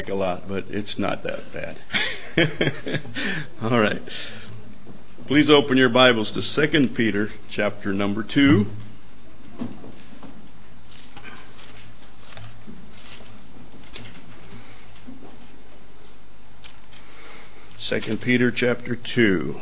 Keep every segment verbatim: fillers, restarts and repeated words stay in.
a lot, but it's not that bad. All right. Please open your Bibles to Second Peter chapter number two. Second Peter chapter two.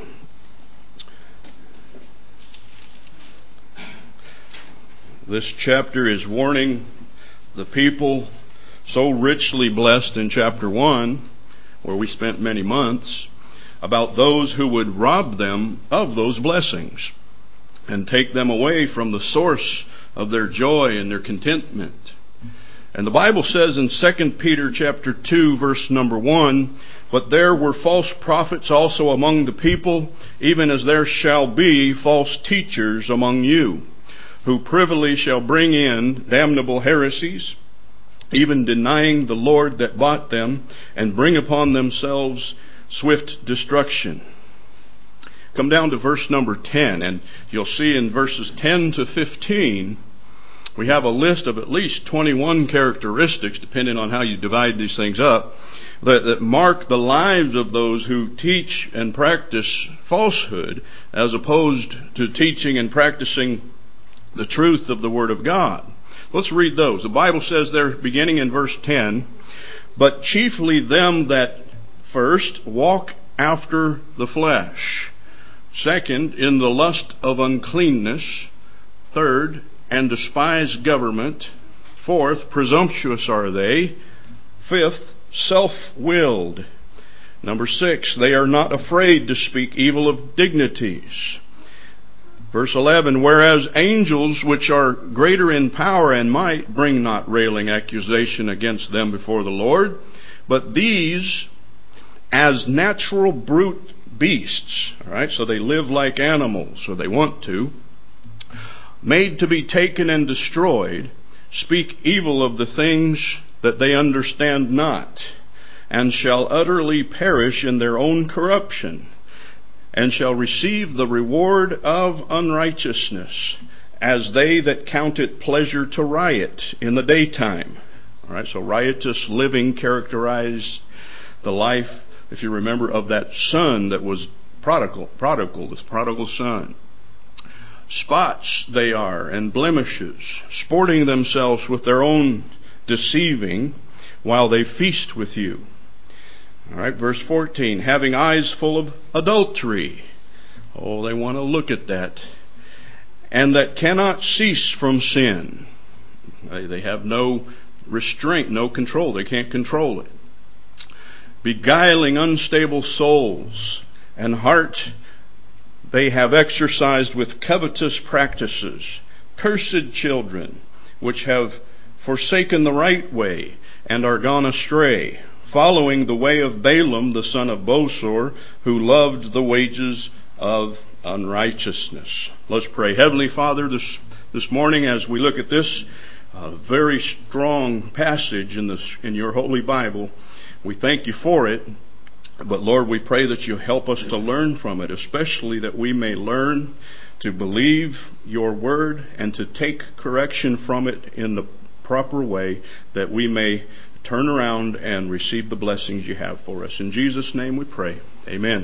This chapter is warning the people so richly blessed in chapter one, where we spent many months, about those who would rob them of those blessings and take them away from the source of their joy and their contentment. And the Bible says in Second Peter chapter two, verse number one, "But there were false prophets also among the people, even as there shall be false teachers among you, who privily shall bring in damnable heresies, even denying the Lord that bought them, and bring upon themselves swift destruction." Come down to verse number ten, and you'll see in verses ten to fifteen, we have a list of at least twenty-one characteristics, depending on how you divide these things up, that, that mark the lives of those who teach and practice falsehood, as opposed to teaching and practicing the truth of the Word of God. Let's read those. The Bible says there, beginning in verse ten, "But chiefly them that first walk after the flesh, second, in the lust of uncleanness, third, and despise government, fourth, presumptuous are they, fifth, self-willed, number six, they are not afraid to speak evil of dignities." Verse eleven, "Whereas angels which are greater in power and might bring not railing accusation against them before the Lord, but these as natural brute beasts," all right, so they live like animals, or they want to, "made to be taken and destroyed, speak evil of the things that they understand not, and shall utterly perish in their own corruption, and shall receive the reward of unrighteousness, as they that count it pleasure to riot in the daytime." All right, so riotous living characterized the life, if you remember, of that son that was prodigal, prodigal, this prodigal son. "Spots they are, and blemishes, sporting themselves with their own deceiving, while they feast with you." All right, verse fourteen, "Having eyes full of adultery." Oh, they want to look at that. "And that cannot cease from sin." They have no restraint, no control. They can't control it. "Beguiling unstable souls, and heart they have exercised with covetous practices. Cursed children, which have forsaken the right way, and are gone astray, following the way of Balaam the son of Bosor, who loved the wages of unrighteousness." Let's pray. Heavenly Father, this this morning as we look at this uh, very strong passage in this in your Holy Bible, we thank you for it. But Lord, we pray that you help us to learn from it, especially that we may learn to believe your word and to take correction from it in the proper way, that we may turn around and receive the blessings you have for us. In Jesus' name we pray. Amen.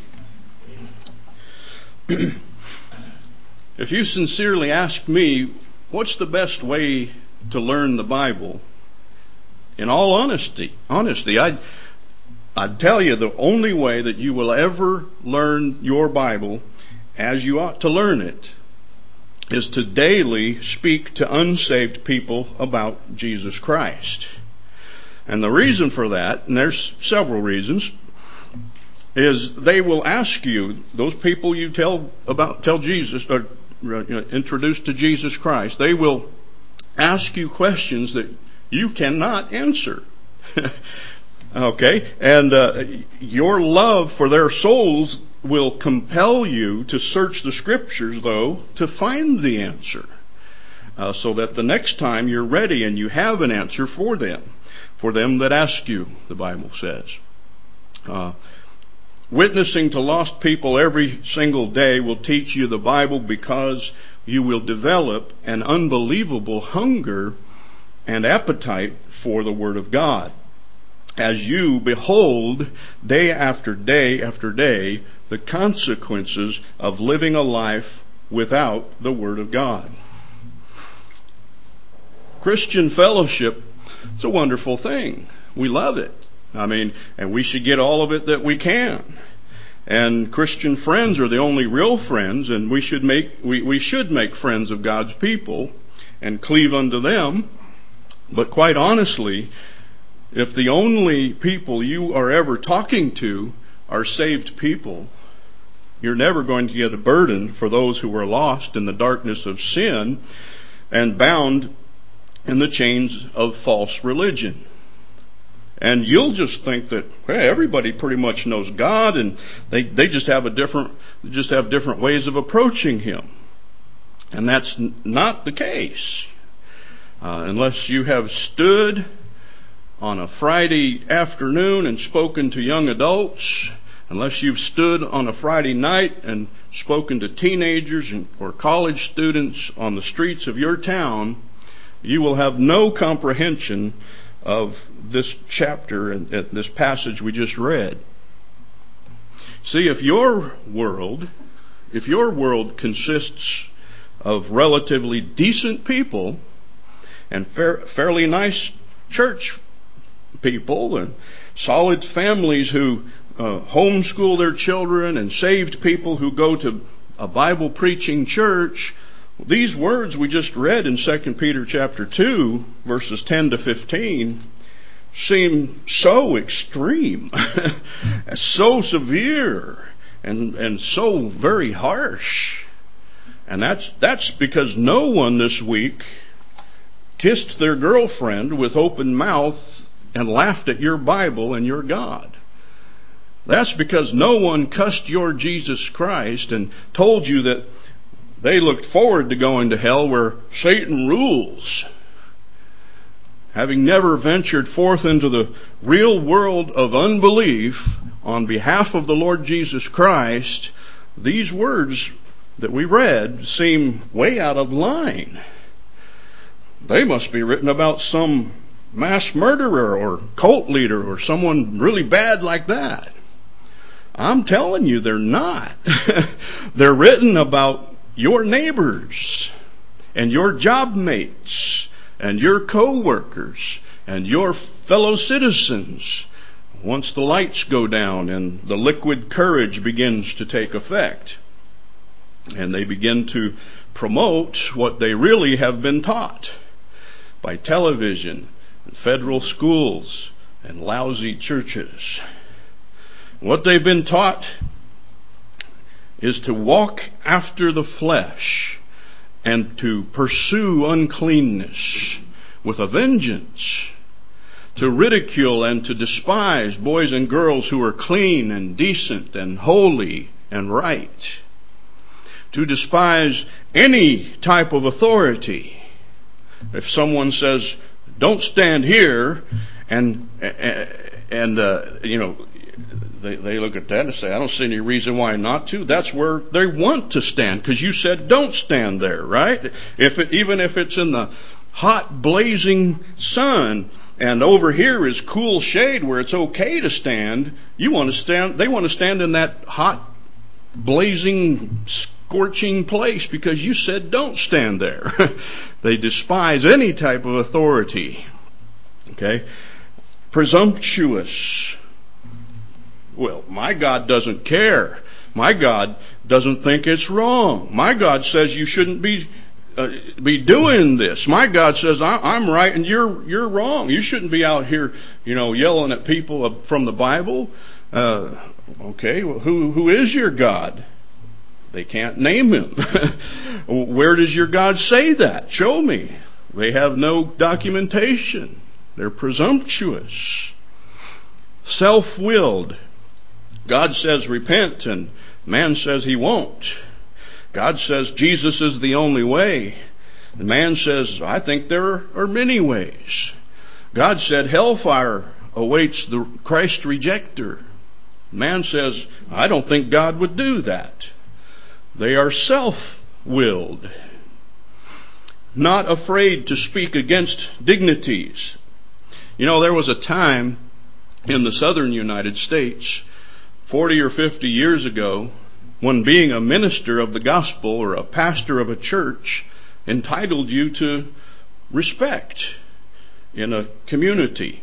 If you sincerely ask me, what's the best way to learn the Bible? In all honesty, honesty, I'd, I'd tell you the only way that you will ever learn your Bible as you ought to learn it is to daily speak to unsaved people about Jesus Christ. And the reason for that, and there's several reasons, is they will ask you, those people you tell about, tell Jesus, or you know, introduce to Jesus Christ, they will ask you questions that you cannot answer. Okay? And uh, your love for their souls will compel you to search the Scriptures, though, to find the answer. Uh, so that the next time you're ready and you have an answer for them. For them that ask you, the Bible says. Uh, witnessing to lost people every single day will teach you the Bible, because you will develop an unbelievable hunger and appetite for the Word of God. as you behold day after day after day the consequences of living a life without the Word of God. Christian fellowship, it's a wonderful thing. We love it. I mean, and we should get all of it that we can. And Christian friends are the only real friends, and we should make we, we should make friends of God's people and cleave unto them. But quite honestly, if the only people you are ever talking to are saved people, you're never going to get a burden for those who are lost in the darkness of sin and bound in the chains of false religion. And you'll just think that, hey, everybody pretty much knows God, and they, they just have a different just have different ways of approaching Him. And that's n- not the case. Uh, unless you have stood on a Friday afternoon and spoken to young adults, unless you've stood on a Friday night and spoken to teenagers and, or college students on the streets of your town, you will have no comprehension of this chapter and this passage we just read. See, if your world, if your world consists of relatively decent people and fair, fairly nice church people and solid families who uh, homeschool their children and saved people who go to a Bible preaching church, these words we just read in Second Peter chapter two, verses ten to fifteen, seem so extreme, so severe, and and so very harsh. And that's that's because no one this week kissed their girlfriend with open mouth and laughed at your Bible and your God. That's because no one cussed your Jesus Christ and told you that they looked forward to going to hell where Satan rules. Having never ventured forth into the real world of unbelief on behalf of the Lord Jesus Christ, these words that we read seem way out of line. They must be written about some mass murderer or cult leader or someone really bad like that. I'm telling you, they're not. They're written about your neighbors and your job mates and your co-workers and your fellow citizens once the lights go down and the liquid courage begins to take effect. And they begin to promote what they really have been taught by television and federal schools and lousy churches. What they've been taught is to walk after the flesh and to pursue uncleanness with a vengeance, to ridicule and to despise boys and girls who are clean and decent and holy and right, to despise any type of authority. If someone says, don't stand here, and and uh, you know, they, they look at that and say, I don't see any reason why not to. That's where they want to stand, because you said don't stand there, right? If it, even if it's in the hot blazing sun, and over here is cool shade where it's okay to stand, you want to stand. They want to stand in that hot, blazing, scorching place because you said don't stand there. They despise any type of authority. Okay? Presumptuous. Well, my God doesn't care. My God doesn't think it's wrong. My God says you shouldn't be uh, be doing this. My God says I, I'm right and you're you're wrong. You shouldn't be out here, you know, yelling at people from the Bible. Uh, okay, well, who who is your God? They can't name him. Where does your God say that? Show me. They have no documentation. They're presumptuous. Self-willed. God says repent, and man says he won't. God says Jesus is the only way. The man says, I think there are many ways. God said hellfire awaits the Christ rejecter. Man says, I don't think God would do that. They are self-willed, not afraid to speak against dignities. You know, there was a time in the southern United States forty or fifty years ago, when being a minister of the gospel or a pastor of a church entitled you to respect in a community.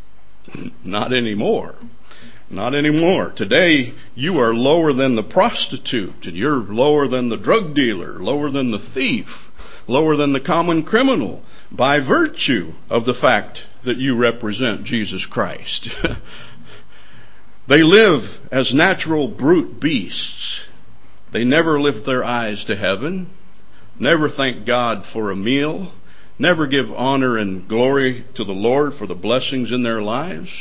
Not anymore. Not anymore. Today, you are lower than the prostitute, and you're lower than the drug dealer, lower than the thief, lower than the common criminal, by virtue of the fact that you represent Jesus Christ. They live as natural brute beasts. They never lift their eyes to heaven, never thank God for a meal, never give honor and glory to the Lord for the blessings in their lives.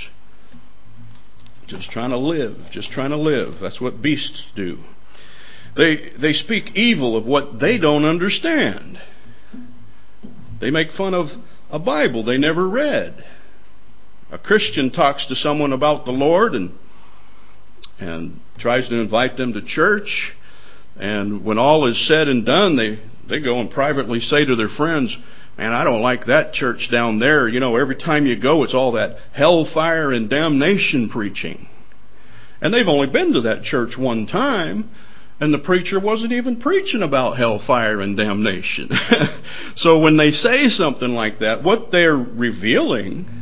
Just trying to live, just trying to live. That's what beasts do. They they speak evil of what they don't understand. They make fun of a Bible they never read. A Christian talks to someone about the Lord and and tries to invite them to church. And when all is said and done, they, they go and privately say to their friends, "Man, I don't like that church down there. You know, every time you go, it's all that hellfire and damnation preaching." And they've only been to that church one time, and the preacher wasn't even preaching about hellfire and damnation. So when they say something like that, what they're revealing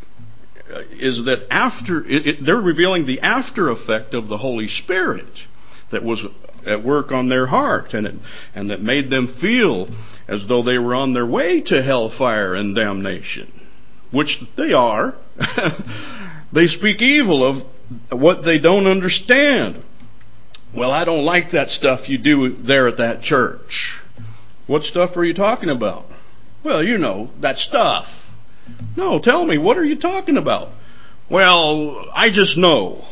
is that after it, it, they're revealing the after effect of the Holy Spirit that was at work on their heart, and it, and that made them feel as though they were on their way to hellfire and damnation, which they are. They speak evil of what they don't understand. "Well, I don't like that stuff you do there at that church." "What stuff are you talking about?" "Well, you know, that stuff." "No, tell me, what are you talking about?" "Well, I just know."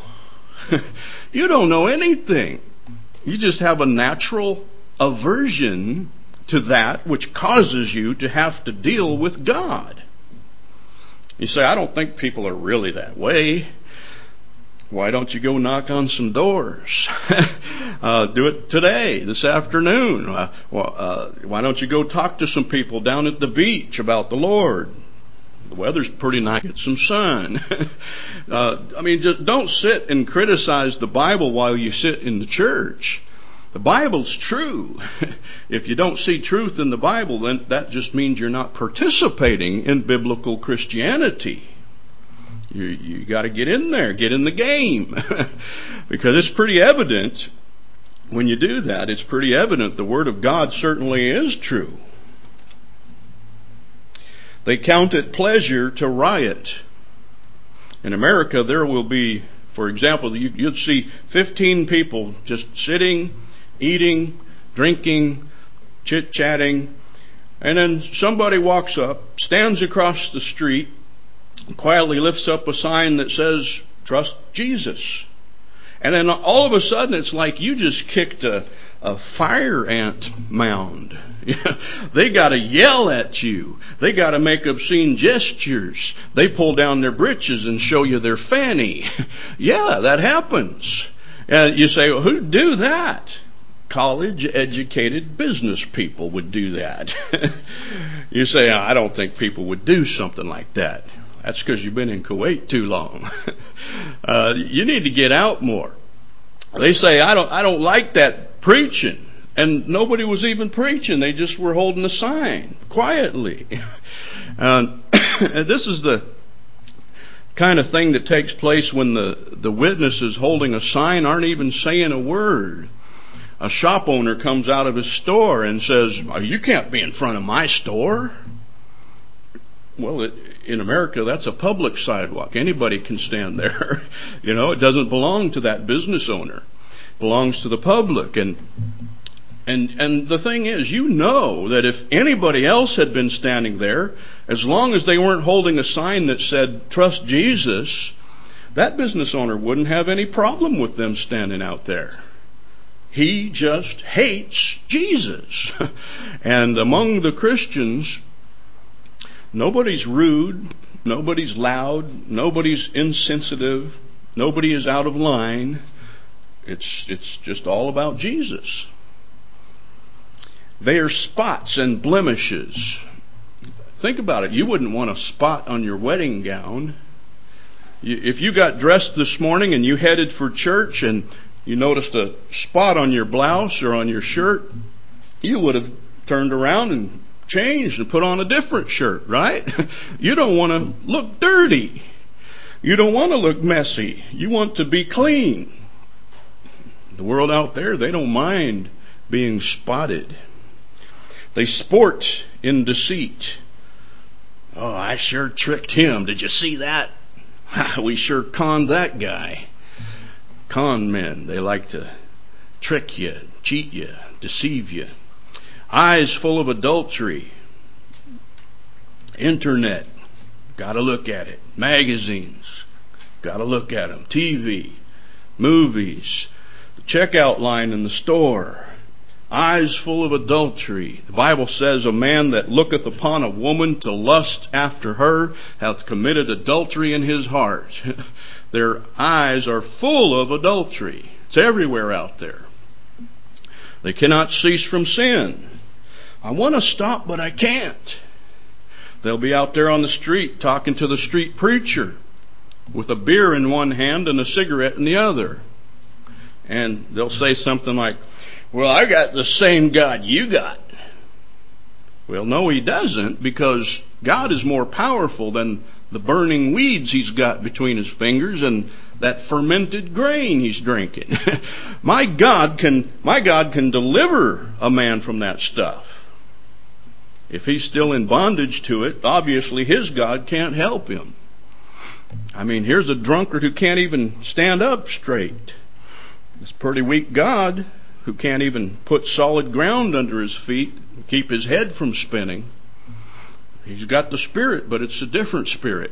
You don't know anything. You just have a natural aversion to that which causes you to have to deal with God. You say, "I don't think people are really that way." Why don't you go knock on some doors? uh, do it today, this afternoon. Uh, well, uh, why don't you go talk to some people down at the beach about the Lord? The weather's pretty nice. Get some sun. uh, I mean, just don't sit and criticize the Bible while you sit in the church. The Bible's true. If you don't see truth in the Bible, then that just means you're not participating in biblical Christianity. You, you got to get in there, get in the game. Because it's pretty evident when you do that, it's pretty evident the Word of God certainly is true. They count it pleasure to riot. In America, there will be, for example, you, you'd see fifteen people just sitting, eating, drinking, chit-chatting, and then somebody walks up, stands across the street, quietly lifts up a sign that says, "Trust Jesus." And then all of a sudden, it's like you just kicked a, a fire ant mound. They got to yell at you. They got to make obscene gestures. They pull down their breeches and show you their fanny. Yeah, that happens. And you say, "Well, who'd do that?" College-educated business people would do that. You say, "I don't think people would do something like that." That's because you've been in Kuwait too long. uh, you need to get out more. They say, I don't, I don't like that preaching. And nobody was even preaching. They just were holding a sign quietly. Uh, this is the kind of thing that takes place when the, the witnesses holding a sign aren't even saying a word. A shop owner comes out of his store and says, "You can't be in front of my store." Well, it, in America, that's a public sidewalk. Anybody can stand there. You know, it doesn't belong to that business owner. It belongs to the public. And and and the thing is, you know that if anybody else had been standing there, as long as they weren't holding a sign that said, "Trust Jesus," that business owner wouldn't have any problem with them standing out there. He just hates Jesus. And among the Christians, nobody's rude, nobody's loud, nobody's insensitive, nobody is out of line. It's it's just all about Jesus. They are spots and blemishes. Think about it. You wouldn't want a spot on your wedding gown. If you got dressed this morning and you headed for church and you noticed a spot on your blouse or on your shirt, you would have turned around and changed and put on a different shirt, right? You don't want to look dirty. You don't want to look messy. You want to be clean. The world out there, they don't mind being spotted. They sport in deceit. Oh, I sure tricked him. Did you see that? We sure conned that guy. Con men, they like to trick you, cheat you, deceive you. Eyes full of adultery. Internet, got to look at it. Magazines, got to look at them. T V, movies, the checkout line in the store. Eyes full of adultery. The Bible says, a man that looketh upon a woman to lust after her hath committed adultery in his heart. Their eyes are full of adultery. It's everywhere out there. They cannot cease from sin. I want to stop, but I can't. They'll be out there on the street talking to the street preacher with a beer in one hand and a cigarette in the other. And they'll say something like, well, I got the same God you got. Well, no, he doesn't, because God is more powerful than the burning weeds he's got between his fingers and that fermented grain he's drinking. My God can, my God can deliver a man from that stuff. If he's still in bondage to it, obviously his God can't help him. I mean, here's a drunkard who can't even stand up straight. This pretty weak God who can't even put solid ground under his feet and keep his head from spinning. He's got the Spirit, but it's a different spirit.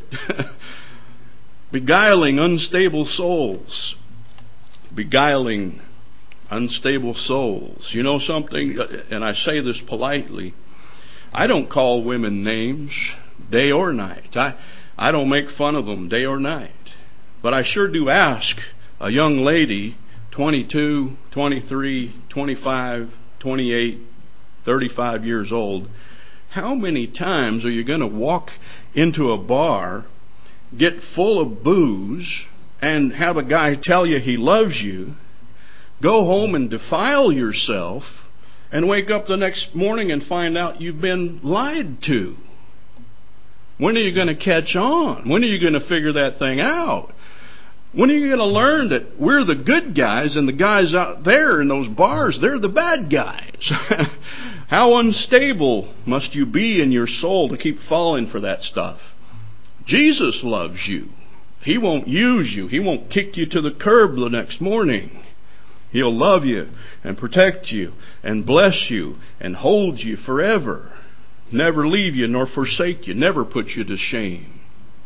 Beguiling unstable souls. Beguiling unstable souls. You know something, and I say this politely, I don't call women names day or night. I, I don't make fun of them day or night. But I sure do ask a young lady, twenty-two, twenty-three, twenty-five, twenty-eight, thirty-five years old, how many times are you going to walk into a bar, get full of booze, and have a guy tell you he loves you, go home and defile yourself, and wake up the next morning and find out you've been lied to? When are you going to catch on? When are you going to figure that thing out? When are you going to learn that we're the good guys and the guys out there in those bars, they're the bad guys? How unstable must you be in your soul to keep falling for that stuff? Jesus loves you. He won't use you. He won't kick you to the curb the next morning. He'll love you and protect you and bless you and hold you forever. Never leave you nor forsake you. Never put you to shame.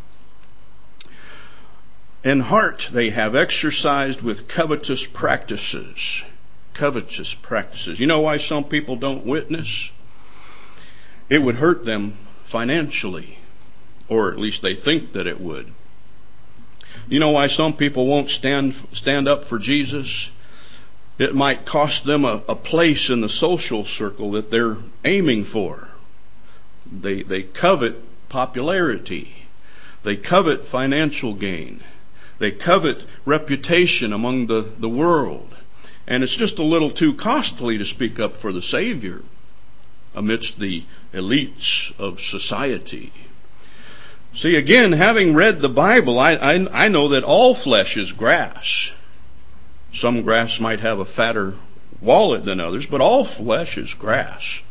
In heart they have exercised with covetous practices. Covetous practices. You know why some people don't witness? It would hurt them financially. Or at least they think that it would. You know why some people won't stand stand up for Jesus? It might cost them a, a place in the social circle that they're aiming for. They they covet popularity. They covet financial gain. They covet reputation among the, the world. And it's just a little too costly to speak up for the Savior amidst the elites of society. See, again, having read the Bible, I, I, I know that all flesh is grass. Some grass might have a fatter wallet than others, but all flesh is grass.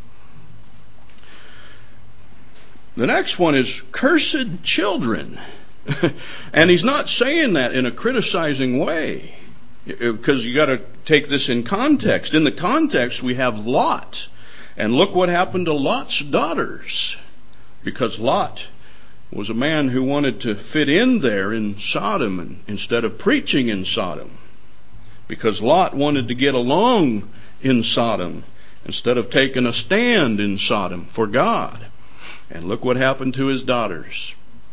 The next one is cursed children. And he's not saying that in a criticizing way, because you got to take this in context. In the context, we have Lot. And look what happened to Lot's daughters. Because Lot was a man who wanted to fit in there in Sodom and, instead of preaching in Sodom. Because Lot wanted to get along in Sodom instead of taking a stand in Sodom for God. And look what happened to his daughters.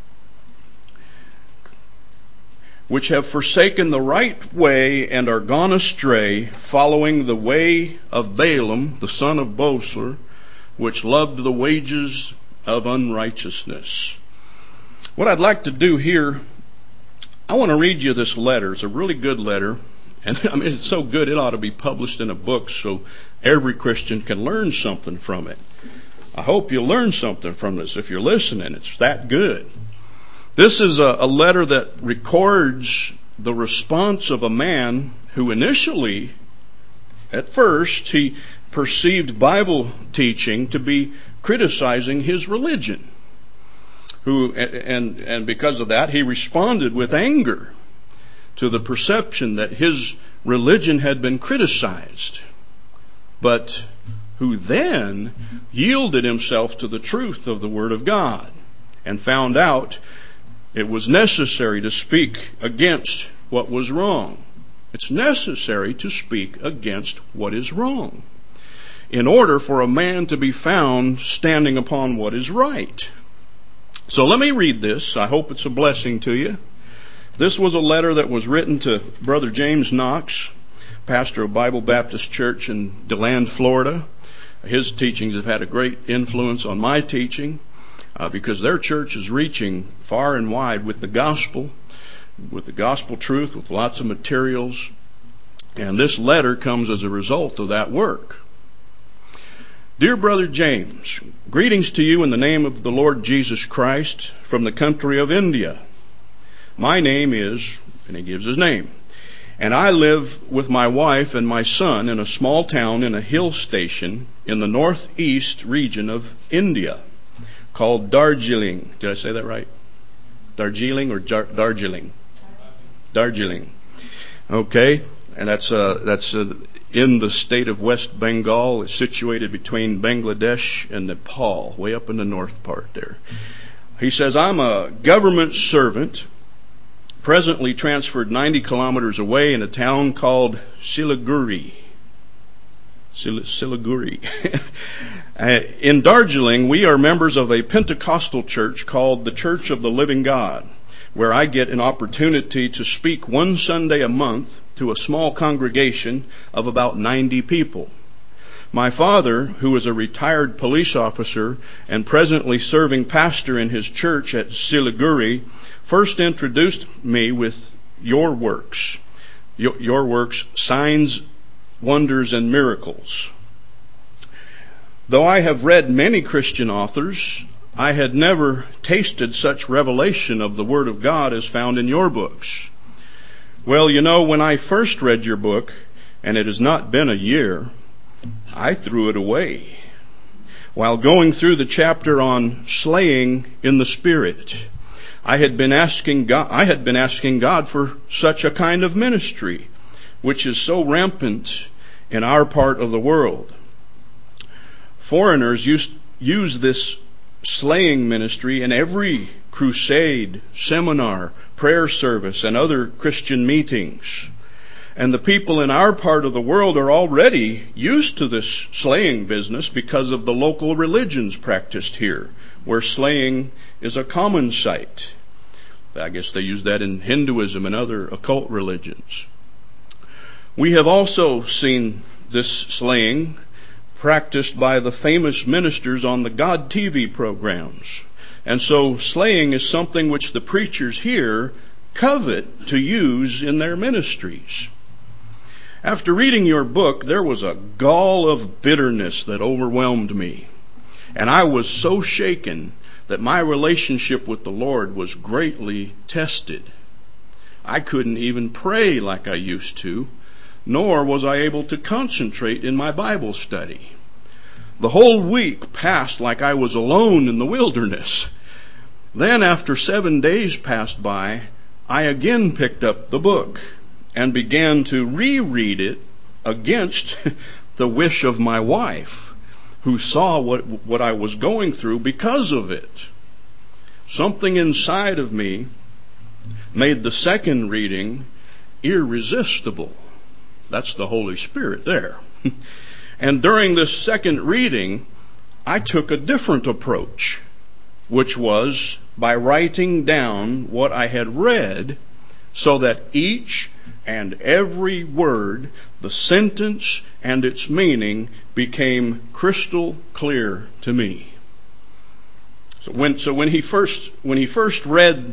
Which have forsaken the right way and are gone astray, following the way of Balaam, the son of Bosor, which loved the wages of unrighteousness. What I'd like to do here I want to read you this letter. It's a really good letter. And I mean, it's so good it ought to be published in a book so every Christian can learn something from it. I hope you'll learn something from this if you're listening. It's that good. This is a, a letter that records the response of a man who initially, at first, he perceived Bible teaching to be criticizing his religion. Who and and because of that, he responded with anger to the perception that his religion had been criticized, but who then yielded himself to the truth of the Word of God and found out it was necessary to speak against what was wrong. It's necessary to speak against what is wrong in order for a man to be found standing upon what is right. So let me read this. I hope it's a blessing to you. This was a letter that was written to Brother James Knox, pastor of Bible Baptist Church in DeLand, Florida. His teachings have had a great influence on my teaching uh, because their church is reaching far and wide with the gospel, with the gospel truth, with lots of materials. And this letter comes as a result of that work. Dear Brother James, greetings to you in the name of the Lord Jesus Christ from the country of India. My name is, and he gives his name, and I live with my wife and my son in a small town in a hill station in the northeast region of India called Darjeeling. Did I say that right? Darjeeling or Jar- Darjeeling? Darjeeling. Okay, and that's uh, that's uh, in the state of West Bengal. It's situated between Bangladesh and Nepal, way up in the north part there. He says, I'm a government servant, presently transferred ninety kilometers away in a town called Siliguri. Sil- Siliguri. uh, in Darjeeling, we are members of a Pentecostal church called the Church of the Living God, where I get an opportunity to speak one Sunday a month to a small congregation of about ninety people. My father, who is a retired police officer and presently serving pastor in his church at Siliguri, first introduced me with your works, your, your works, Signs, Wonders, and Miracles. Though I have read many Christian authors, I had never tasted such revelation of the Word of God as found in your books. Well, you know, when I first read your book, and it has not been a year, I threw it away. While going through the chapter on slaying in the Spirit, I had been asking God, I had been asking God for such a kind of ministry, which is so rampant in our part of the world. Foreigners use, use this slaying ministry in every crusade, seminar, prayer service, and other Christian meetings. And the people in our part of the world are already used to this slaying business because of the local religions practiced here, where slaying is a common sight. I guess they use that in Hinduism and other occult religions. We have also seen this slaying practiced by the famous ministers on the God T V programs. And so slaying is something which the preachers here covet to use in their ministries. After reading your book, there was a gall of bitterness that overwhelmed me. And I was so shaken that my relationship with the Lord was greatly tested. I couldn't even pray like I used to, nor was I able to concentrate in my Bible study. The whole week passed like I was alone in the wilderness. Then, after seven days passed by, I again picked up the book and began to reread it against the wish of my wife, who saw what, what I was going through because of it. Something inside of me made the second reading irresistible. That's the Holy Spirit there. And during this second reading, I took a different approach, which was by writing down what I had read so that each and every word, the sentence and its meaning became crystal clear to me. So when, so when he first, when he first read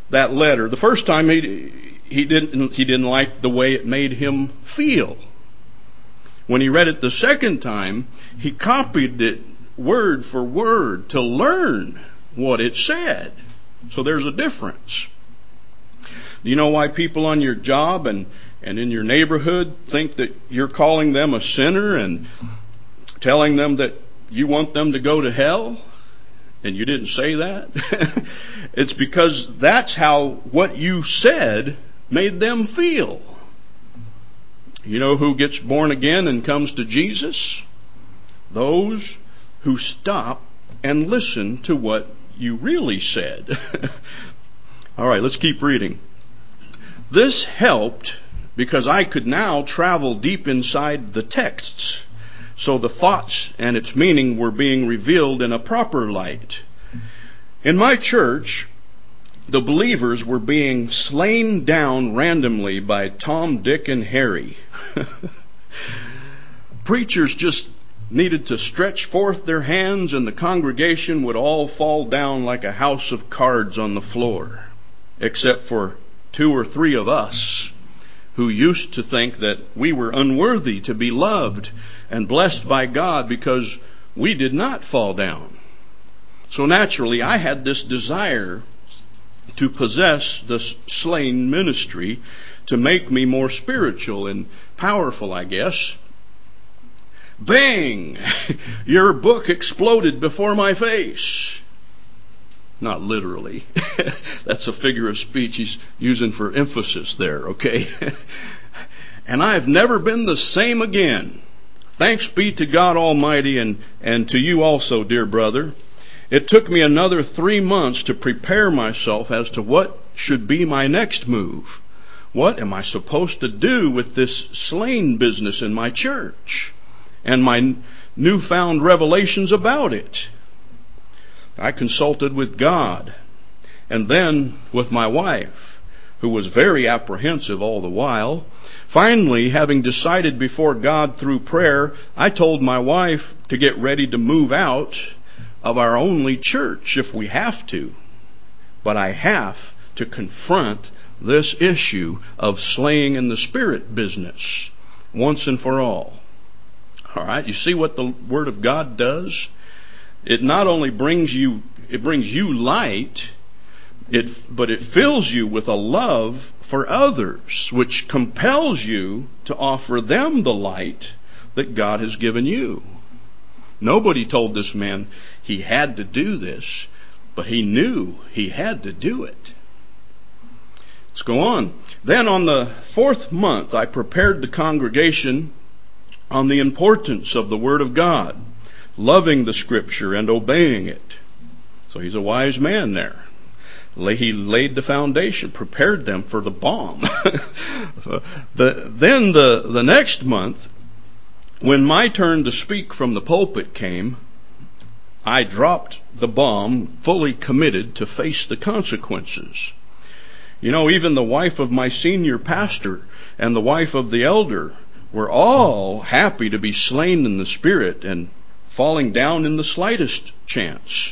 that letter. The first time he he didn't he didn't like the way it made him feel. When he read it the second time, he copied it word for word to learn what it said. So there's a difference. Do you know why people on your job and, and in your neighborhood think that you're calling them a sinner and telling them that you want them to go to hell? And you didn't say that? It's because that's how what you said made them feel. You know who gets born again and comes to Jesus? Those who stop and listen to what you really said. All right, let's keep reading. This helped because I could now travel deep inside the texts. So the thoughts and its meaning were being revealed in a proper light. In my church, the believers were being slain down randomly by Tom, Dick, and Harry. Preachers just needed to stretch forth their hands and the congregation would all fall down like a house of cards on the floor, except for two or three of us who used to think that we were unworthy to be loved and blessed by God because we did not fall down. So naturally, I had this desire to possess this slain ministry to make me more spiritual and powerful, I guess. Bang! Your book exploded before my face. Not literally. That's a figure of speech he's using for emphasis there, okay? And I've never been the same again. Thanks be to God Almighty and, and to you also, dear brother. It took me another three months to prepare myself as to what should be my next move. What am I supposed to do with this slain business in my church and my newfound revelations about it? I consulted with God and then with my wife, who was very apprehensive all the while. Finally, having decided before God through prayer, I told my wife to get ready to move out of our only church if we have to. But I have to confront this issue of slaying in the spirit business once and for all. All right, you see what the Word of God does? It not only brings you, it brings you light, it, but it fills you with a love for others, which compels you to offer them the light that God has given you. Nobody told this man he had to do this, but he knew he had to do it. Let's go on. Then on the fourth month, I prepared the congregation on the importance of the Word of God, loving the Scripture and obeying it. So he's a wise man there. He laid the foundation, prepared them for the bomb. the, then the, the next month, when my turn to speak from the pulpit came, I dropped the bomb, fully committed to face the consequences. You know, even the wife of my senior pastor and the wife of the elder were all happy to be slain in the spirit and falling down in the slightest chance.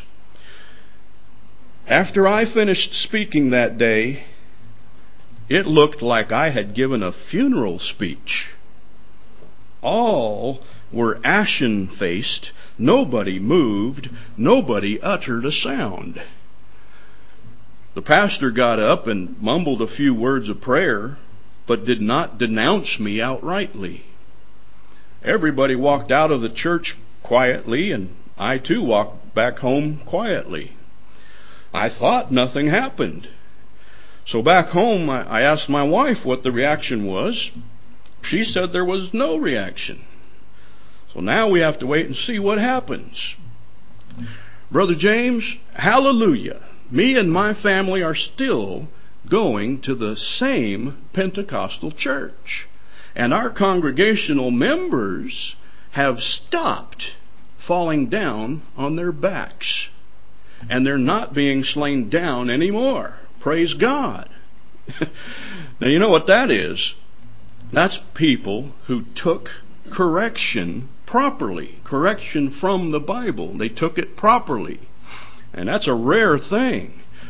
After I finished speaking that day, it looked like I had given a funeral speech. All were ashen-faced. Nobody moved. Nobody uttered a sound. The pastor got up and mumbled a few words of prayer, but did not denounce me outrightly. Everybody walked out of the church quietly, and I too walked back home quietly. I thought nothing happened. So back home, I asked my wife what the reaction was. She said there was no reaction. So now we have to wait and see what happens. Brother James, hallelujah. Me and my family are still going to the same Pentecostal church. And our congregational members have stopped falling down on their backs. And they're not being slain down anymore. Praise God. Now you know what that is? That's people who took correction properly. Correction from the Bible. They took it properly. And that's a rare thing.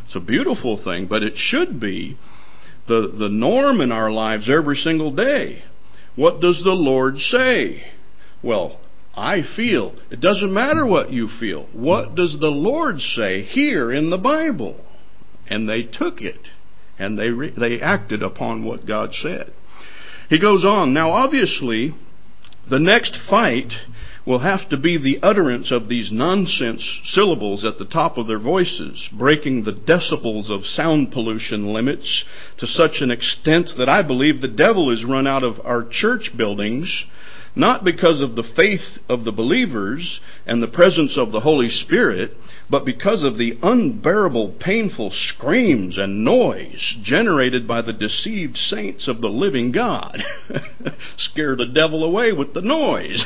It's a beautiful thing, but it should be the, the norm in our lives every single day. What does the Lord say? Well, I feel. It doesn't matter what you feel. What does the Lord say here in the Bible? And they took it, and they re- they acted upon what God said. He goes on. Now, obviously, the next fight will have to be the utterance of these nonsense syllables at the top of their voices, breaking the decibels of sound pollution limits to such an extent that I believe the devil is run out of our church buildings, not because of the faith of the believers and the presence of the Holy Spirit, but because of the unbearable, painful screams and noise generated by the deceived saints of the living God. Scare the devil away with the noise.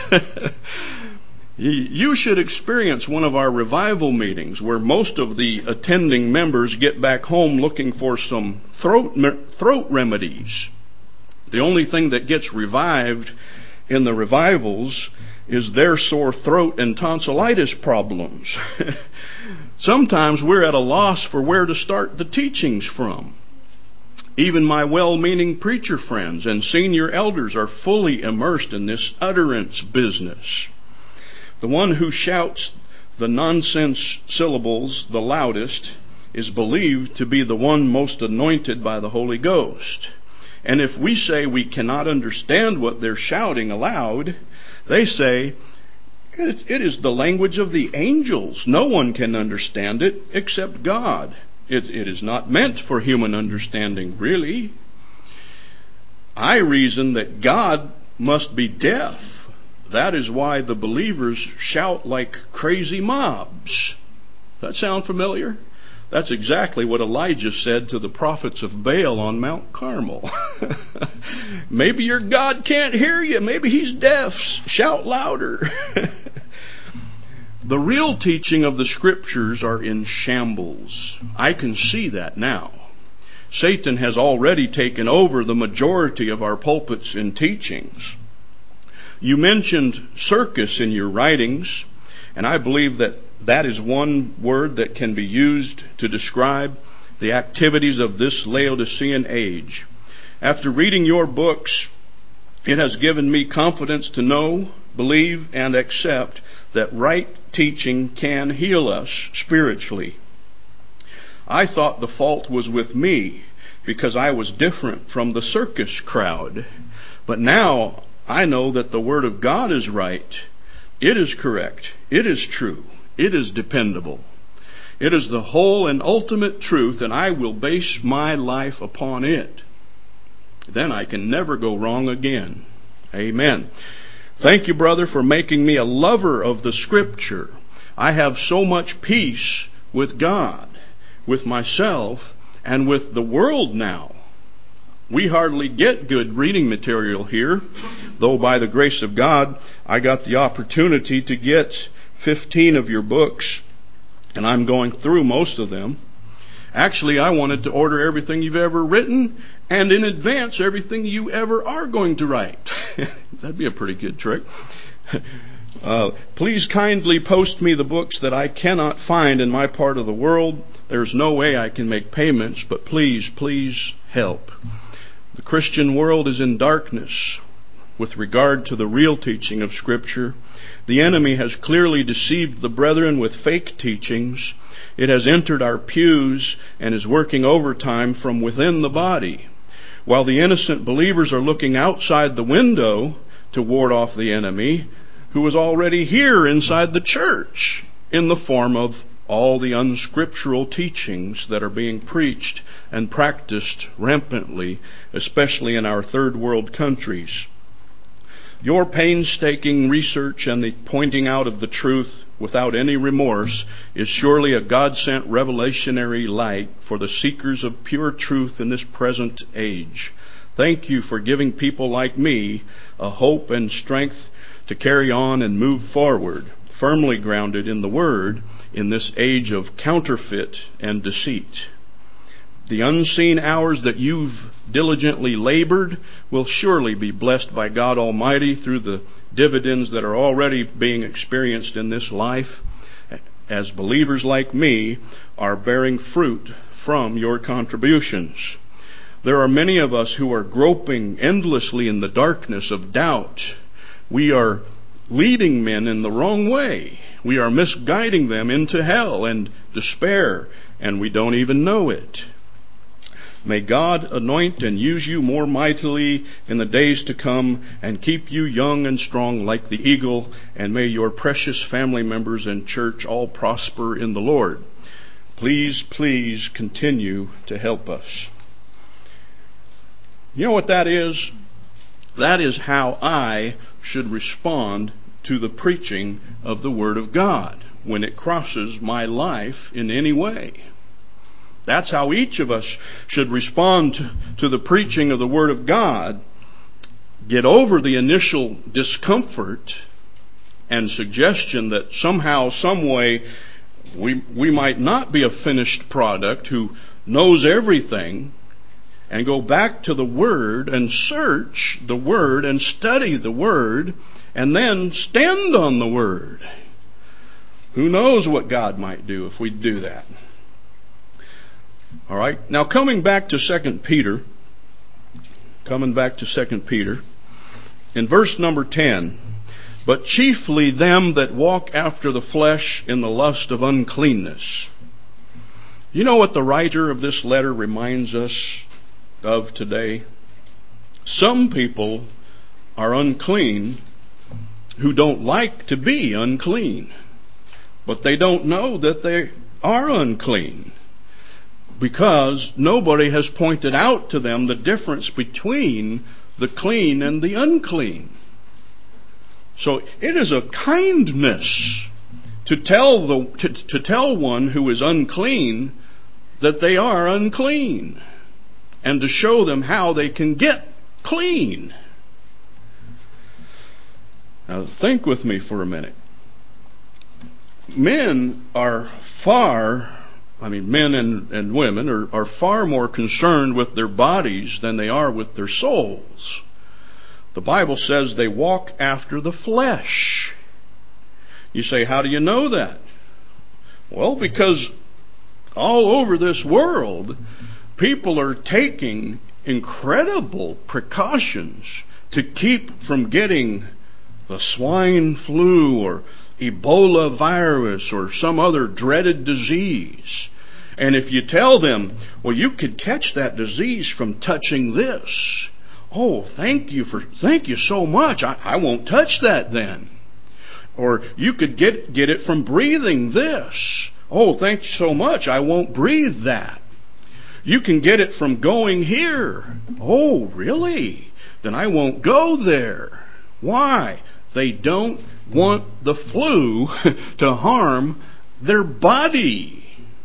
You should experience one of our revival meetings where most of the attending members get back home looking for some throat, throat remedies. The only thing that gets revived in the revivals is their sore throat and tonsillitis problems. Sometimes we're at a loss for where to start the teachings from. Even my well-meaning preacher friends and senior elders are fully immersed in this utterance business. The one who shouts the nonsense syllables the loudest is believed to be the one most anointed by the Holy Ghost. And if we say we cannot understand what they're shouting aloud, they say, it, it is the language of the angels. No one can understand it except God. It, it is not meant for human understanding, really. I reason that God must be deaf. That is why the believers shout like crazy mobs. Does that sound familiar? That's exactly what Elijah said to the prophets of Baal on Mount Carmel. Maybe your God can't hear you. Maybe he's deaf. Shout louder. The real teaching of the Scriptures are in shambles. I can see that now. Satan has already taken over the majority of our pulpits and teachings. You mentioned circus in your writings, and I believe that that is one word that can be used to describe the activities of this Laodicean age. After reading your books, it has given me confidence to know, believe, and accept that right teaching can heal us spiritually. I thought the fault was with me because I was different from the circus crowd. But now I know that the Word of God is right. It is correct. It is true. It is dependable. It is the whole and ultimate truth, and I will base my life upon it. Then I can never go wrong again. Amen. Thank you, brother, for making me a lover of the Scripture. I have so much peace with God, with myself, and with the world now. We hardly get good reading material here, though by the grace of God, I got the opportunity to get fifteen of your books, and I'm going through most of them. Actually, I wanted to order everything you've ever written, and in advance, everything you ever are going to write. That'd be a pretty good trick. Uh, please kindly post me the books that I cannot find in my part of the world. There's no way I can make payments, but please, please help. The Christian world is in darkness with regard to the real teaching of Scripture. The enemy has clearly deceived the brethren with fake teachings. It has entered our pews and is working overtime from within the body. While the innocent believers are looking outside the window to ward off the enemy, who is already here inside the church in the form of all the unscriptural teachings that are being preached and practiced rampantly, especially in our third world countries. Your painstaking research and the pointing out of the truth without any remorse is surely a God-sent revelationary light for the seekers of pure truth in this present age. Thank you for giving people like me a hope and strength to carry on and move forward, firmly grounded in the Word in this age of counterfeit and deceit. The unseen hours that you've diligently labored will surely be blessed by God Almighty through the dividends that are already being experienced in this life, as believers like me are bearing fruit from your contributions. There are many of us who are groping endlessly in the darkness of doubt. We are leading men in the wrong way. We are misguiding them into hell and despair, and we don't even know it. May God anoint and use you more mightily in the days to come and keep you young and strong like the eagle, and may your precious family members and church all prosper in the Lord. Please, please continue to help us. You know what that is? That is how I should respond to the preaching of the Word of God when it crosses my life in any way. That's how each of us should respond to, to the preaching of the Word of God. Get over the initial discomfort and suggestion that somehow, some way, we, we might not be a finished product who knows everything, and go back to the Word and search the Word and study the Word and then stand on the Word. Who knows what God might do if we do that? All right. Now coming back to Second Peter, coming back to Second Peter, in verse number ten, but chiefly them that walk after the flesh in the lust of uncleanness. You know what the writer of this letter reminds us of today? Some people are unclean who don't like to be unclean, but they don't know that they are unclean because nobody has pointed out to them the difference between the clean and the unclean. So it is a kindness to tell the to, to tell one who is unclean that they are unclean, and to show them how they can get clean. Now think with me for a minute. Men are far, I mean men and, and women are, are far more concerned with their bodies than they are with their souls. The Bible says they walk after the flesh. You say, how do you know that? Well, because all over this world, people are taking incredible precautions to keep from getting the swine flu or Ebola virus or some other dreaded disease. And if you tell them, well, you could catch that disease from touching this. Oh, thank you for, thank you so much. I, I won't touch that then. Or you could get, get it from breathing this. Oh, thank you so much. I won't breathe that. You can get it from going here. Oh, really? Then I won't go there. Why? They don't want the flu to harm their body.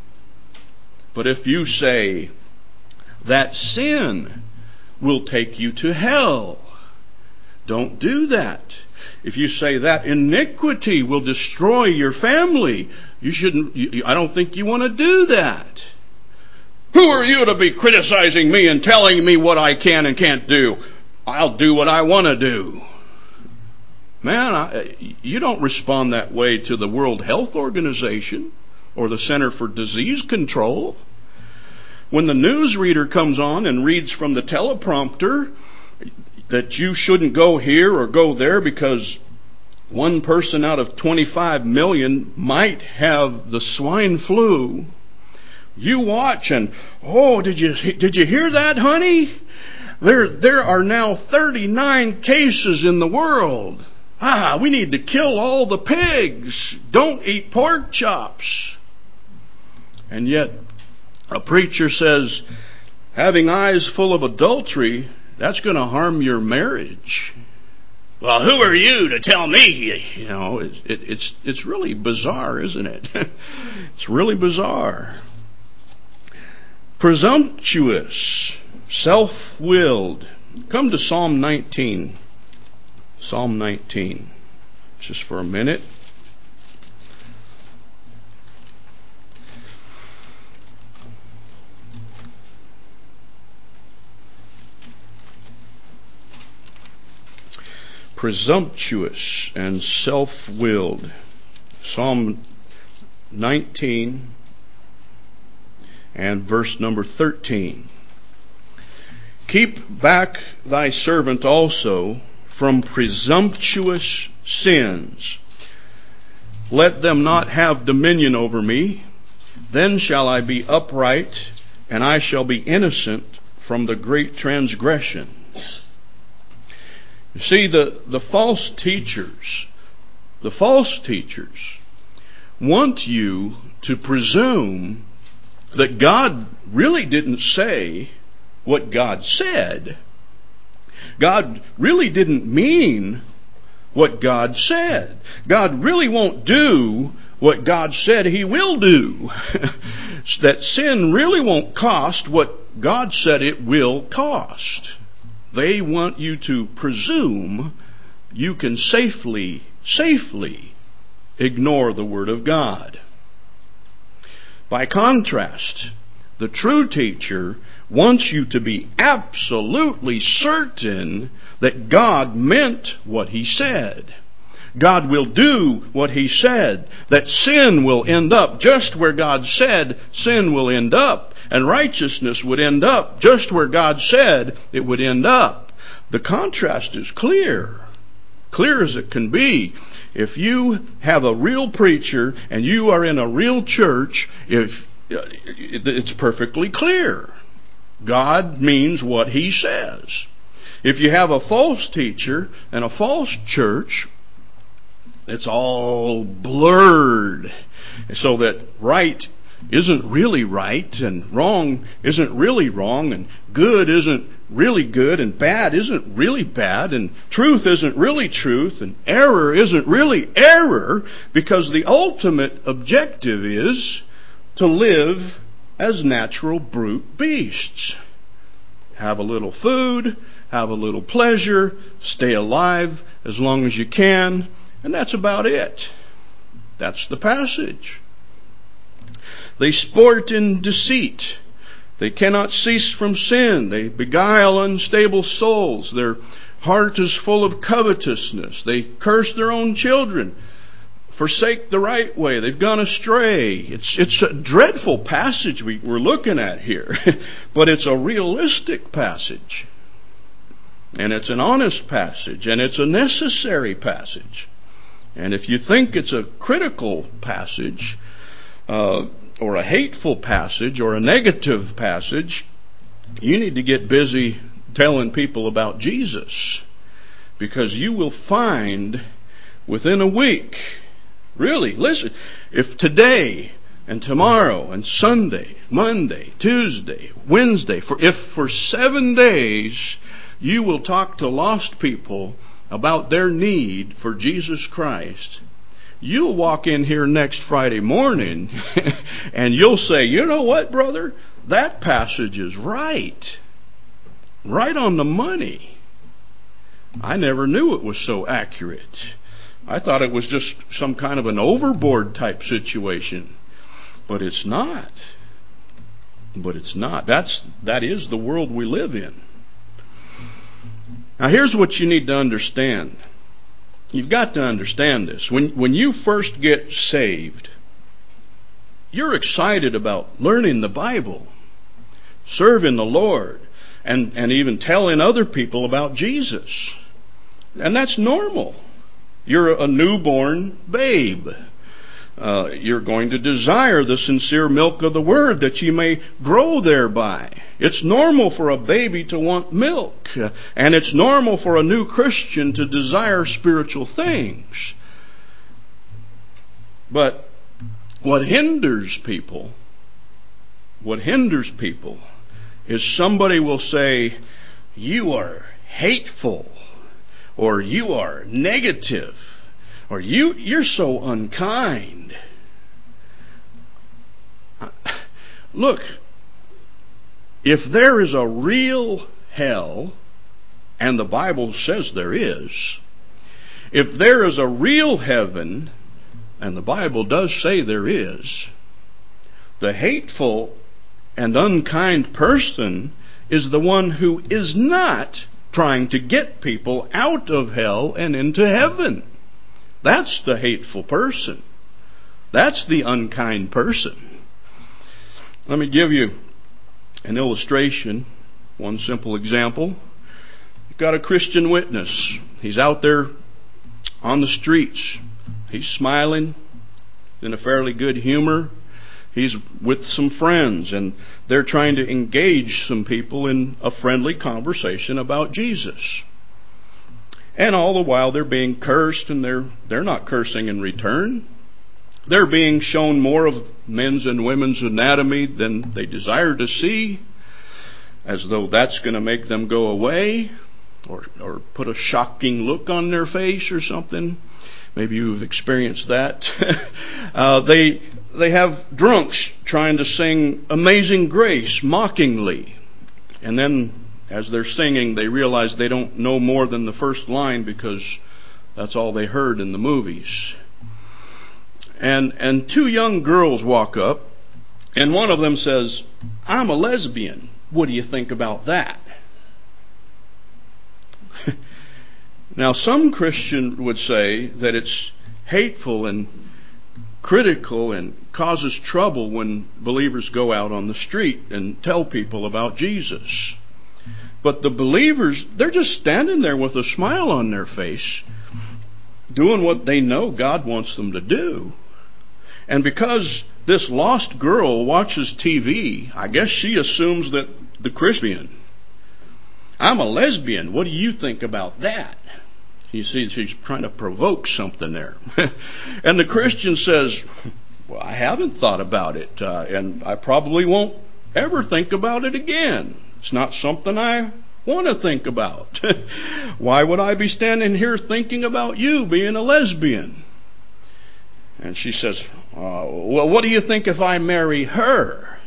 But if you say that sin will take you to hell, don't do that. If you say that iniquity will destroy your family, you shouldn't, you, I don't think you want to do that. Who are you to be criticizing me and telling me what I can and can't do? I'll do what I want to do. Man, I, you don't respond that way to the World Health Organization or the Center for Disease Control. When the newsreader comes on and reads from the teleprompter that you shouldn't go here or go there because one person out of twenty-five million might have the swine flu, you watch and, oh, did you did you hear that, honey? There there are now thirty-nine cases in the world. Ah, we need to kill all the pigs. Don't eat pork chops. And yet, a preacher says, having eyes full of adultery, that's going to harm your marriage. Well, who are you to tell me? You know, it, it, it's it's really bizarre, isn't it? It's really bizarre. Presumptuous, self-willed. Come to Psalm nineteen. Psalm nineteen. Just for a minute. Presumptuous and self-willed. Psalm nineteen and verse number thirteen. Keep back thy servant also from presumptuous sins. Let them not have dominion over me. Then shall I be upright, and I shall be innocent from the great transgression. You see, the, the false teachers, the false teachers want you to presume that God really didn't say what God said. God really didn't mean what God said. God really won't do what God said He will do. That sin really won't cost what God said it will cost. They want you to presume you can safely, safely ignore the Word of God. By contrast, the true teacher wants you to be absolutely certain that God meant what He said. God will do what He said. That sin will end up just where God said sin will end up. And righteousness would end up just where God said it would end up. The contrast is clear. Clear as it can be. If you have a real preacher and you are in a real church, if it's perfectly clear. God means what He says. If you have a false teacher and a false church, it's all blurred, so that right isn't really right, and wrong isn't really wrong, and good isn't really good, and bad isn't really bad, and truth isn't really truth, and error isn't really error, because the ultimate objective is to live as natural brute beasts. Have a little food, have a little pleasure, stay alive as long as you can, and that's about it. That's the passage. They sport in deceit. They cannot cease from sin. They beguile unstable souls. Their heart is full of covetousness. They curse their own children. Forsake the right way. They've gone astray. It's, it's a dreadful passage we, we're looking at here. But it's a realistic passage. And it's an honest passage. And it's a necessary passage. And if you think it's a critical passage, uh, or a hateful passage, or a negative passage, you need to get busy telling people about Jesus. Because you will find within a week, really, listen, if today and tomorrow and Sunday, Monday, Tuesday, Wednesday, for if for seven days you will talk to lost people about their need for Jesus Christ, you'll walk in here next Friday morning and you'll say, you know what, brother? That passage is right. Right on the money. I never knew it was so accurate. I thought it was just some kind of an overboard type situation. But it's not. But it's not. That's, that is the world we live in. Now here's what you need to understand. You've got to understand this. When, when you first get saved, you're excited about learning the Bible, serving the Lord, and, and even telling other people about Jesus. And that's normal. You're a newborn babe. Uh, you're going to desire the sincere milk of the Word that you may grow thereby. It's normal for a baby to want milk. Uh, and it's normal for a new Christian to desire spiritual things. But what hinders people, what hinders people is somebody will say, you are hateful, or you are negative, or you, you're so unkind. Look, if there is a real hell, and the Bible says there is, if there is a real heaven, and the Bible does say there is, the hateful and unkind person is the one who is not trying to get people out of hell and into heaven. That's the hateful person. That's the unkind person. Let me give you an illustration, one simple example. You've got a Christian witness. He's out there on the streets. He's smiling, in a fairly good humor. He's with some friends, and they're trying to engage some people in a friendly conversation about Jesus. And all the while they're being cursed, and they're they're not cursing in return. They're being shown more of men's and women's anatomy than they desire to see, as though that's going to make them go away, or or put a shocking look on their face or something. Maybe you've experienced that. uh, they they have drunks trying to sing Amazing Grace mockingly. And then as they're singing, they realize they don't know more than the first line because that's all they heard in the movies. And and two young girls walk up, and one of them says, "I'm a lesbian. What do you think about that?" Now, some Christian would say that it's hateful and critical and causes trouble when believers go out on the street and tell people about Jesus. But the believers, they're just standing there with a smile on their face, doing what they know God wants them to do. And because this lost girl watches T V, I guess she assumes that the Christian, "I'm a lesbian. What do you think about that?" You see, she's trying to provoke something there. And the Christian says, "Well, I haven't thought about it, uh, and I probably won't ever think about it again. It's not something I want to think about. Why would I be standing here thinking about you being a lesbian?" And she says, uh, "Well, what do you think if I marry her?"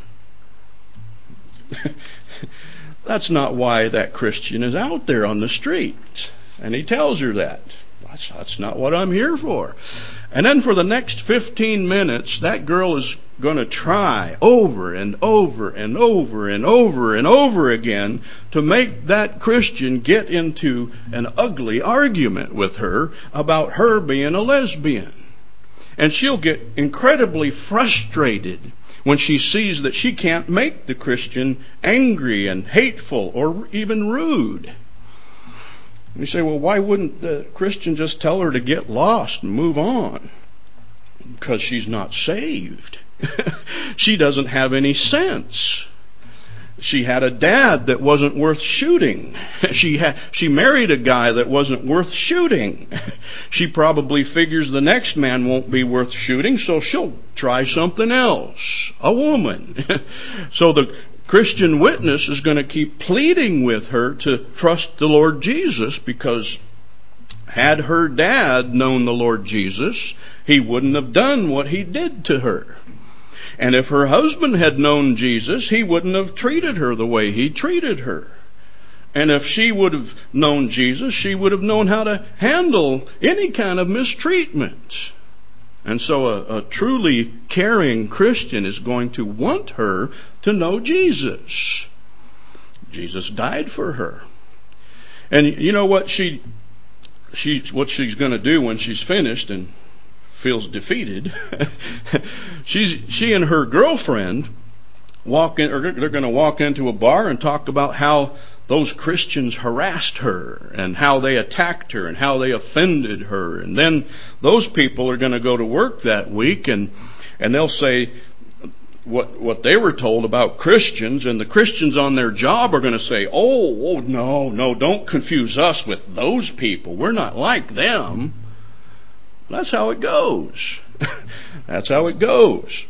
That's not why that Christian is out there on the street. And he tells her that. That's, that's not what I'm here for. And then for the next fifteen minutes, that girl is going to try over and over and over and over and over again to make that Christian get into an ugly argument with her about her being a lesbian. And she'll get incredibly frustrated when she sees that she can't make the Christian angry and hateful or even rude. You say, "Well, why wouldn't the Christian just tell her to get lost and move on?" Because she's not saved. She doesn't have any sense. She had a dad that wasn't worth shooting. She had, she married a guy that wasn't worth shooting. She probably figures the next man won't be worth shooting, so she'll try something else. A woman. So the Christian witness is going to keep pleading with her to trust the Lord Jesus, because had her dad known the Lord Jesus, he wouldn't have done what he did to her. And if her husband had known Jesus, he wouldn't have treated her the way he treated her. And if she would have known Jesus, she would have known how to handle any kind of mistreatment. And so a, a truly caring Christian is going to want her to know Jesus. Jesus died for her. And you know what she, she what she's going to do when she's finished and feels defeated? she's she and her girlfriend walk in, or they're going to walk into a bar and talk about how those Christians harassed her and how they attacked her and how they offended her. And then those people are going to go to work that week and and they'll say what what they were told about Christians, and the Christians on their job are going to say, oh, oh, no, no, don't confuse us with those people. We're not like them. That's how it goes. That's how it goes.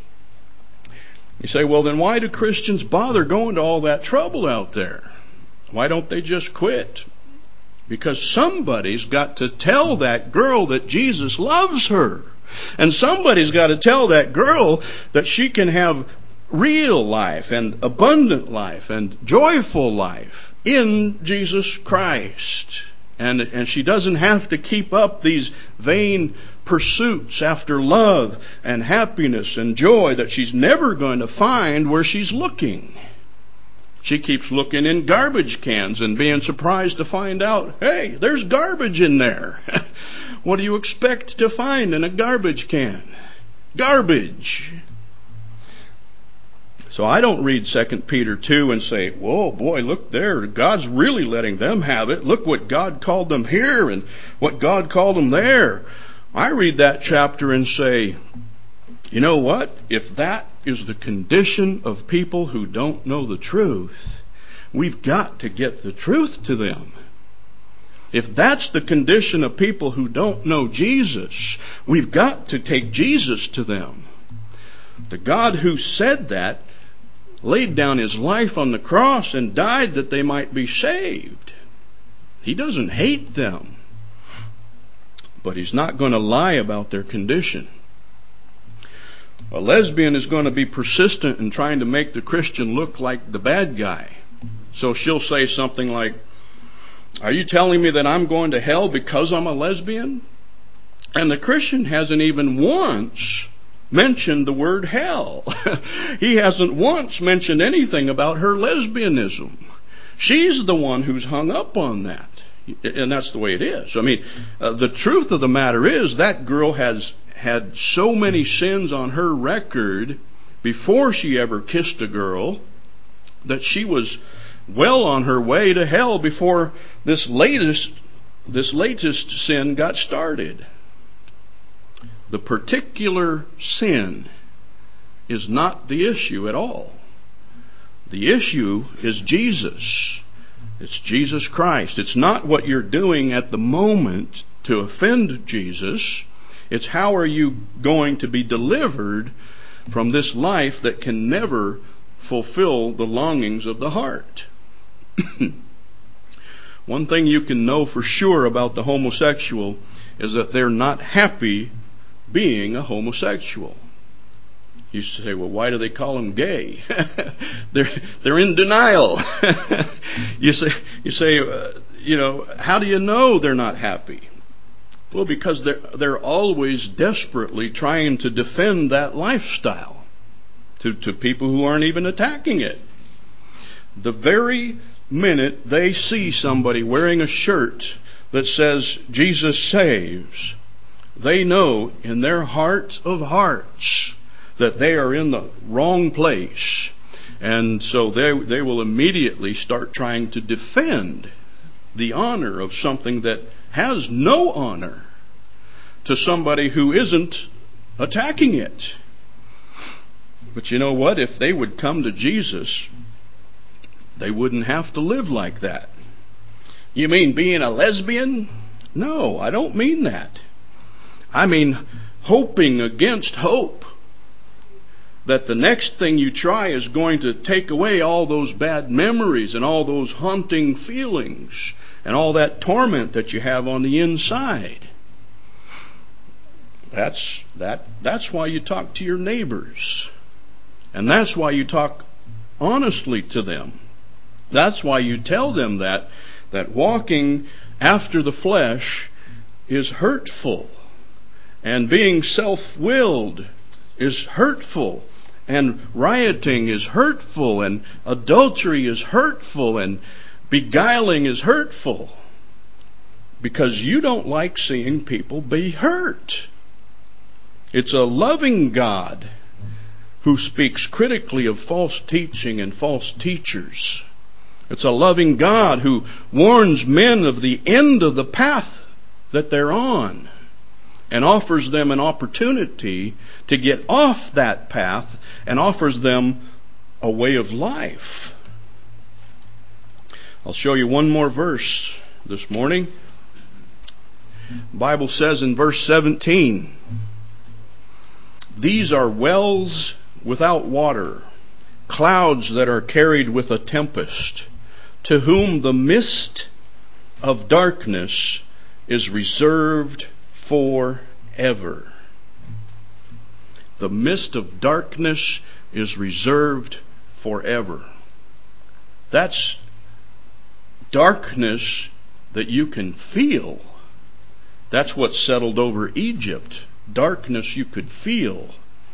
You say, well, then why do Christians bother going to all that trouble out there? Why don't they just quit? Because somebody's got to tell that girl that Jesus loves her. And somebody's got to tell that girl that she can have real life and abundant life and joyful life in Jesus Christ. And, and she doesn't have to keep up these vain pursuits after love and happiness and joy that she's never going to find where she's looking. She keeps looking in garbage cans and being surprised to find out, hey, there's garbage in there. What do you expect to find in a garbage can? Garbage. So I don't read Second Peter two and say, whoa, boy, look there. God's really letting them have it. Look what God called them here and what God called them there. I read that chapter and say, you know what? If that is the condition of people who don't know the truth, we've got to get the truth to them. If that's the condition of people who don't know Jesus, we've got to take Jesus to them. The God who said that laid down his life on the cross and died that they might be saved. He doesn't hate them, but he's not going to lie about their condition. A lesbian is going to be persistent in trying to make the Christian look like the bad guy. So she'll say something like, are you telling me that I'm going to hell because I'm a lesbian? And the Christian hasn't even once mentioned the word hell. He hasn't once mentioned anything about her lesbianism. She's the one who's hung up on that. And that's the way it is. I mean, uh, the truth of the matter is that girl has had so many sins on her record before she ever kissed a girl that she was well on her way to hell before this latest this latest sin got started. The particular sin is not the issue at all. The issue is Jesus. It's Jesus Christ. It's not what you're doing at the moment to offend Jesus. It's how are you going to be delivered from this life that can never fulfill the longings of the heart. One thing you can know for sure about the homosexual is that they're not happy being a homosexual. You say, well, why do they call them gay? they're they're in denial. you say, you say, uh, you know, how do you know they're not happy? Well, because they're they're always desperately trying to defend that lifestyle to to people who aren't even attacking it. The very minute they see somebody wearing a shirt that says Jesus saves, they know in their heart of hearts that they are in the wrong place. And so they they will immediately start trying to defend the honor of something that has no honor to somebody who isn't attacking it. But you know what? If they would come to Jesus, they wouldn't have to live like that. You mean being a lesbian? No, I don't mean that. I mean hoping against hope that the next thing you try is going to take away all those bad memories and all those haunting feelings and all that torment that you have on the inside. That's that that's why you talk to your neighbors. And that's why you talk honestly to them. That's why you tell them that that walking after the flesh is hurtful, and being self-willed is hurtful, and rioting is hurtful, and adultery is hurtful, and beguiling is hurtful, because you don't like seeing people be hurt. It's a loving God who speaks critically of false teaching and false teachers. It's a loving God who warns men of the end of the path that they're on and offers them an opportunity to get off that path and offers them a way of life. I'll show you one more verse this morning. The Bible says in verse seventeen, these are wells without water, clouds that are carried with a tempest, to whom the mist of darkness is reserved forever. The mist of darkness is reserved forever. That's darkness that you can feel. That's what settled over Egypt. Darkness you could feel.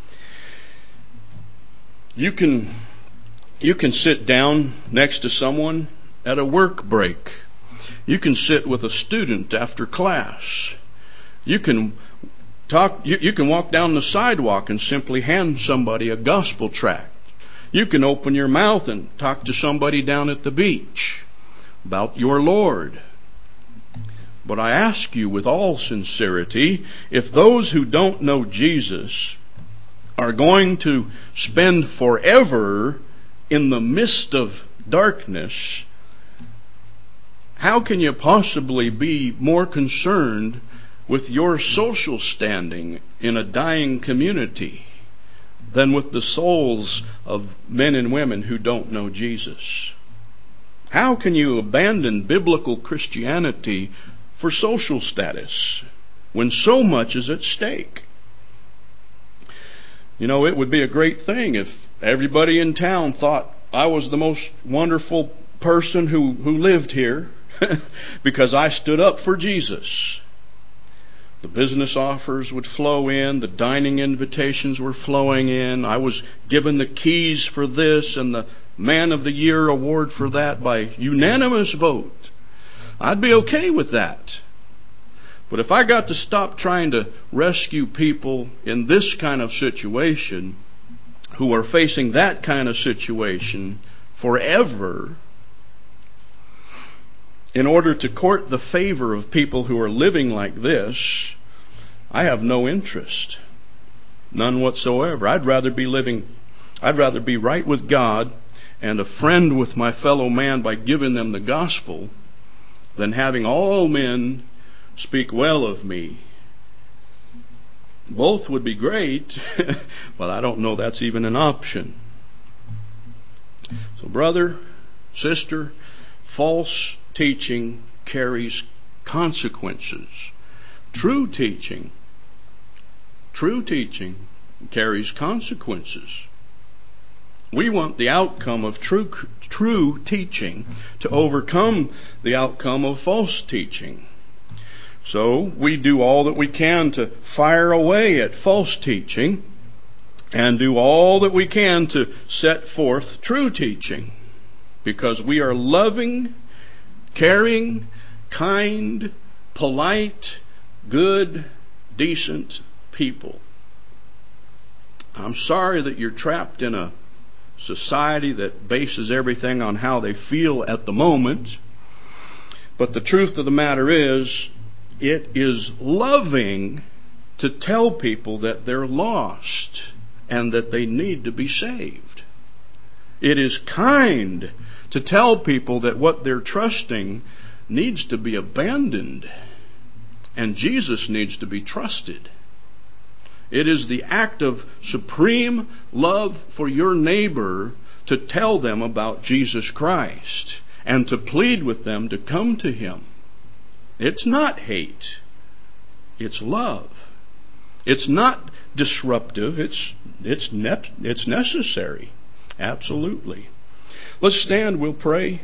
You can you can sit down next to someone at a work break. You can sit with a student after class. You can talk you, you can walk down the sidewalk and simply hand somebody a gospel tract You can open your mouth and talk to somebody down at the beach about your Lord. But I ask you with all sincerity, if those who don't know Jesus are going to spend forever in the midst of darkness, how can you possibly be more concerned with your social standing in a dying community than with the souls of men and women who don't know Jesus? How can you abandon biblical Christianity for social status when so much is at stake? You know, it would be a great thing if everybody in town thought I was the most wonderful person who, who lived here because I stood up for Jesus. The business offers would flow in, the dining invitations were flowing in. I was given the keys for this and the Man of the Year award for that by unanimous vote. I'd be okay with that. But if I got to stop trying to rescue people in this kind of situation who are facing that kind of situation forever in order to court the favor of people who are living like this, I have no interest. None whatsoever. I'd rather be living, I'd rather be right with God and a friend with my fellow man by giving them the gospel than having all men speak well of me. Both would be great, but I don't know that's even an option. So brother, sister, false teaching carries consequences. True teaching, true teaching carries consequences. We want the outcome of true, true teaching to overcome the outcome of false teaching. So we do all that we can to fire away at false teaching and do all that we can to set forth true teaching, because we are loving, caring, kind, polite, good, decent people. I'm sorry that you're trapped in a society that bases everything on how they feel at the moment. But the truth of the matter is, it is loving to tell people that they're lost and that they need to be saved. It is kind to tell people that what they're trusting needs to be abandoned and Jesus needs to be trusted. It is the act of supreme love for your neighbor to tell them about Jesus Christ and to plead with them to come to Him. It's not hate. It's love. It's not disruptive. It's it's net, it's necessary. Absolutely. Let's stand. We'll pray.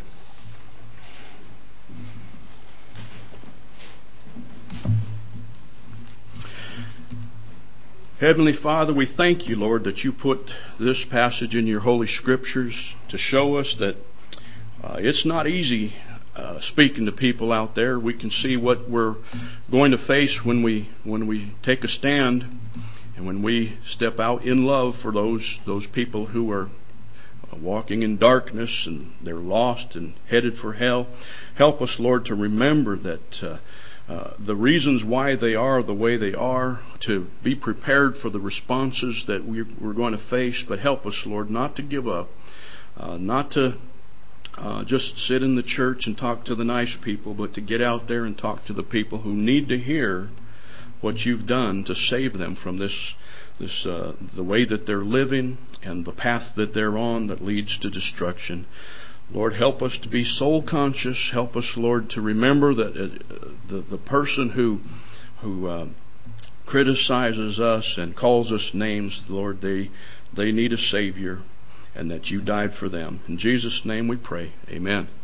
Heavenly Father, we thank you, Lord, that you put this passage in your Holy Scriptures to show us that uh, it's not easy uh, speaking to people out there. We can see what we're going to face when we when we take a stand and when we step out in love for those those people who are walking in darkness and they're lost and headed for hell. Help us, Lord, to remember that uh, Uh, the reasons why they are the way they are, to be prepared for the responses that we're, we're going to face. But help us, Lord, not to give up, uh, not to uh, just sit in the church and talk to the nice people, but to get out there and talk to the people who need to hear what you've done to save them from this, this uh, the way that they're living and the path that they're on that leads to destruction. Lord, help us to be soul conscious. Help us, Lord, to remember that uh, the the person who who uh, criticizes us and calls us names, Lord, they they need a Savior, and that you died for them. In Jesus' name we pray. Amen.